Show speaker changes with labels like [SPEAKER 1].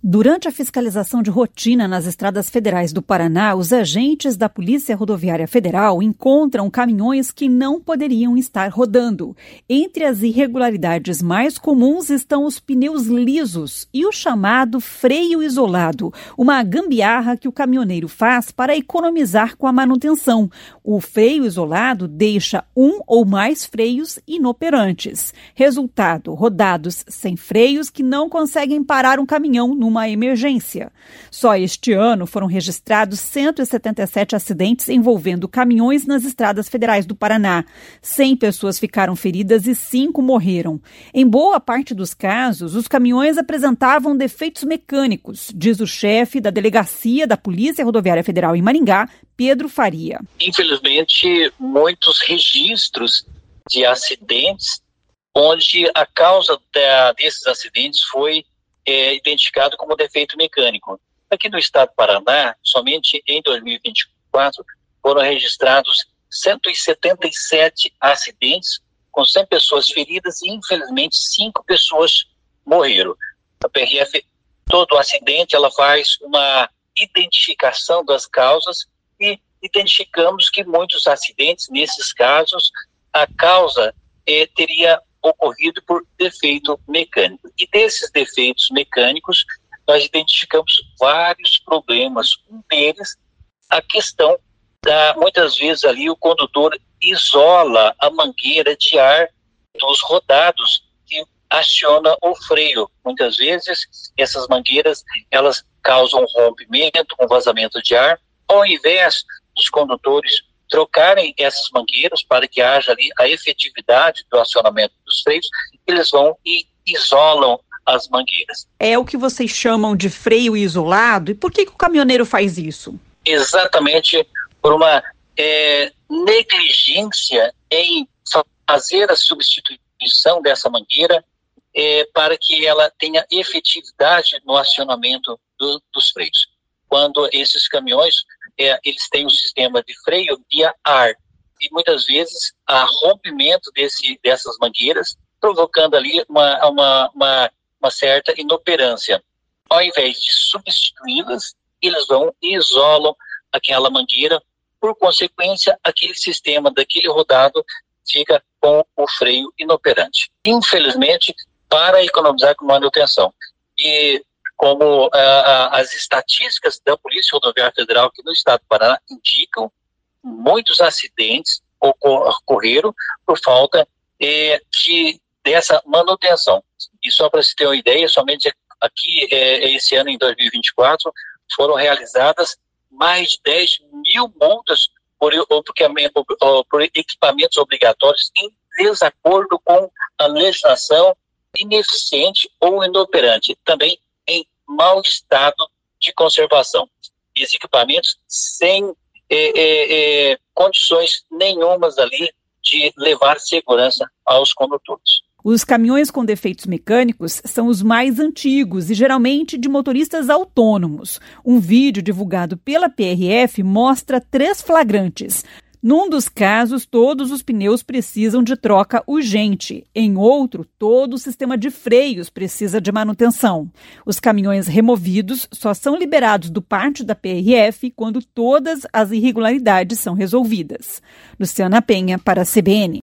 [SPEAKER 1] Durante a fiscalização de rotina nas estradas federais do Paraná, os agentes da Polícia Rodoviária Federal encontram caminhões que não poderiam estar rodando. Entre as irregularidades mais comuns estão os pneus lisos e o chamado freio isolado, uma gambiarra que o caminhoneiro faz para economizar com a manutenção. O freio isolado deixa um ou mais freios inoperantes. Resultado, rodados sem freios que não conseguem parar um caminhão numa emergência. Só este ano foram registrados 177 acidentes envolvendo caminhões nas estradas federais do Paraná. 100 pessoas ficaram feridas e 5 morreram. Em boa parte dos casos, os caminhões apresentavam defeitos mecânicos, diz o chefe da Delegacia da Polícia Rodoviária Federal em Maringá, Pedro Faria.
[SPEAKER 2] Infelizmente, muitos registros de acidentes onde a causa desses acidentes foi identificado como defeito mecânico. Aqui no estado do Paraná, somente em 2024, foram registrados 177 acidentes, com 100 pessoas feridas e, infelizmente, 5 pessoas morreram. A PRF, todo acidente, ela faz uma identificação das causas e identificamos que muitos acidentes, nesses casos, a causa teria ocorrido por defeito mecânico. E desses defeitos mecânicos, nós identificamos vários problemas. Um deles, a questão muitas vezes ali o condutor isola a mangueira de ar dos rodados que aciona o freio. Muitas vezes, essas mangueiras, elas causam rompimento, um vazamento de ar. Ao invés dos condutores trocarem essas mangueiras para que haja ali a efetividade do acionamento dos freios, eles vão e isolam as mangueiras.
[SPEAKER 1] É o que vocês chamam de freio isolado? E por que o caminhoneiro faz isso?
[SPEAKER 2] Exatamente por uma negligência em fazer a substituição dessa mangueira para que ela tenha efetividade no acionamento dos freios. Quando esses caminhões eles têm um sistema de freio via ar e muitas vezes há rompimento dessas mangueiras, provocando ali uma certa inoperância. Ao invés de substituí-las, eles vão e isolam aquela mangueira, por consequência, aquele sistema daquele rodado fica com o freio inoperante. Infelizmente, para economizar com manutenção. E como as estatísticas da Polícia Rodoviária Federal aqui no estado do Paraná indicam, muitos acidentes ocorreram por falta dessa manutenção. E só para se ter uma ideia, somente aqui, esse ano, em 2024, foram realizadas mais de 10 mil multas por equipamentos obrigatórios em desacordo com a legislação, ineficiente ou inoperante. Também em mau estado de conservação. E esses equipamentos sem condições nenhumas ali de levar segurança aos condutores.
[SPEAKER 1] Os caminhões com defeitos mecânicos são os mais antigos e geralmente de motoristas autônomos. Um vídeo divulgado pela PRF mostra 3 flagrantes. Num dos casos, todos os pneus precisam de troca urgente. Em outro, todo o sistema de freios precisa de manutenção. Os caminhões removidos só são liberados do pátio da PRF quando todas as irregularidades são resolvidas. Luciana Penha, para a CBN.